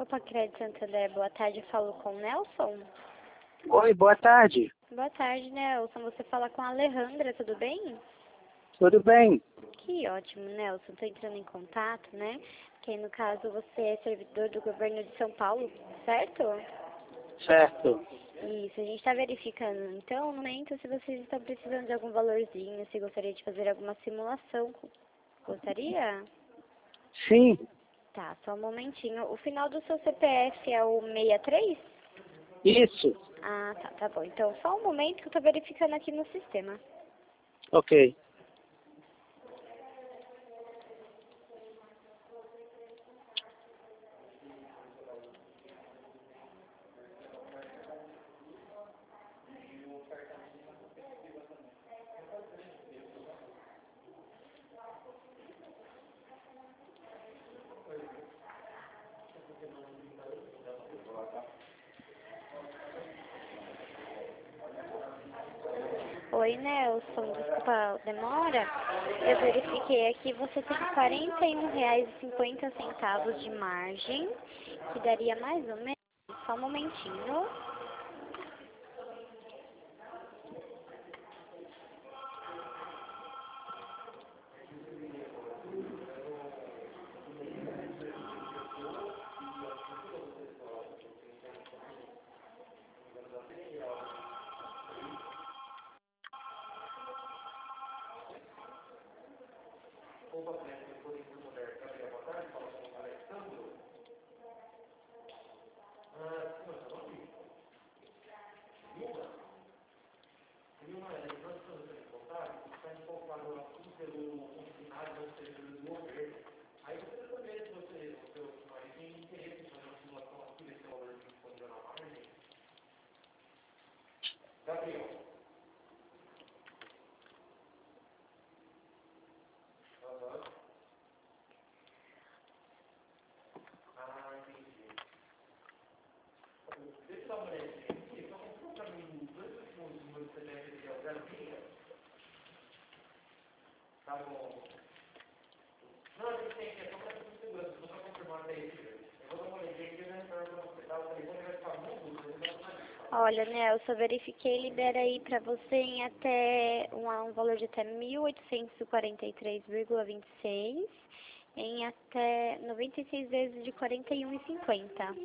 Opa, Crédito Santander, boa tarde, eu falo com o Nelson. Oi, boa tarde. Boa tarde, Nelson, você fala com a Alejandra, tudo bem? Tudo bem? Que ótimo, Nelson, estou entrando em contato, né? Que no caso você é servidor do governo de São Paulo, certo? Certo. Isso, a gente está verificando, então, no momento, se vocês estão precisando de algum valorzinho, se gostaria de fazer alguma simulação. Gostaria? Sim, Tá, só um momentinho. O final do seu CPF é o 63? isso. Ah, tá bom. Então, só um momento que eu estou verificando aqui no sistema. Ok. Oi, Nelson, desculpa a demora. Eu verifiquei aqui, você tem R$ 41,50 de margem, que daria mais ou menos, só um momentinho. Olha, Nelson, eu verifiquei, libera aí pra você em até um valor de até 1.843,26 em até 96 vezes de 41,50.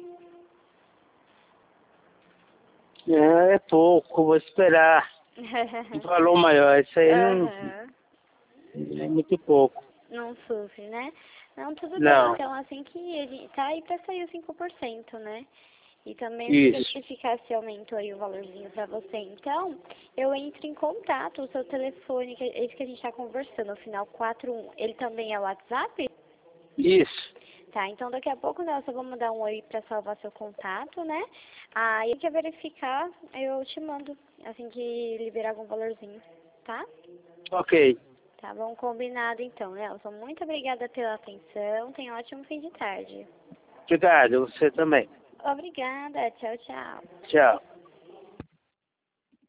É pouco, vou esperar um valor maior. Isso aí não Aham. é muito pouco. Não sofre, né? Não, tudo bem. Não. Então, assim que ele tá aí pra sair os 5%, né? E também se Isso. justificar se aumentou aí o valorzinho pra você. Então, eu entro em contato, o seu telefone, que é esse que a gente tá conversando, o final 41, ele também é o WhatsApp? Isso. Tá, então daqui a pouco, né, eu só vou mandar um oi pra salvar seu contato, né? Aí, quer verificar, eu te mando, assim que liberar algum valorzinho, tá? Ok. Tá bom, combinado então, Nelson. Muito obrigada pela atenção, tenha um ótimo fim de tarde. Obrigado, você também. Obrigada, tchau, tchau. Tchau.